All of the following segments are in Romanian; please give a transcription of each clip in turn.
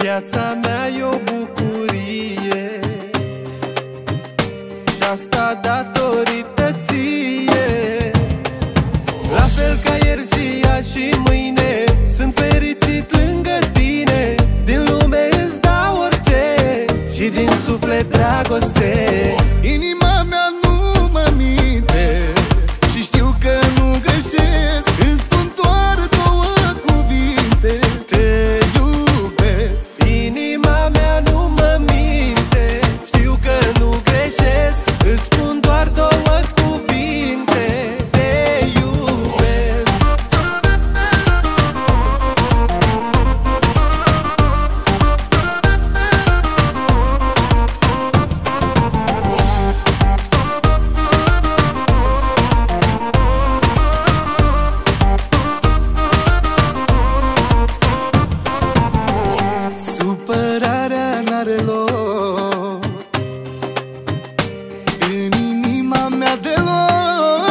Viața mea e o bucurie și asta datorită ție. La fel ca ieri și azi și mâine, sunt fericit lângă tine. Din lume îți dau orice și din suflet dragoste. Inima mea nu mă minte și știu că nu greșesc. Îți spun doar două cuvinte: te iubesc. Inima mea nu mă minte, știu că nu greșesc. Îți spun doar două cuvinte: te iubesc. Supărarea n-are loc în inima mea deloc.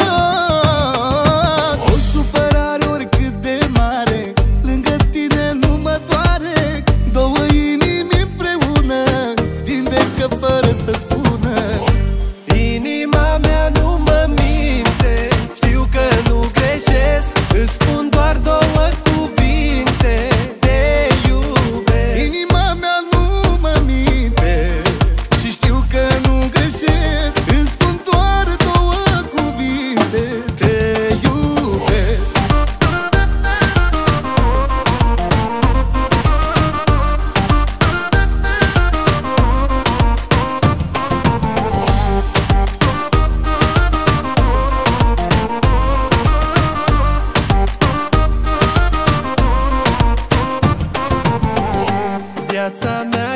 O supărare oricât de mare, lângă tine nu mă doare. Două inimi împreună vindecă fără să spună. Inima mea nu mă minte, știu că nu greșesc. Îți spun doar două cuvinte: te iubesc. Inima mea nu mă minte și știu că nu greșesc. Îți spun doar două cuvinte: te iubesc. Viața mea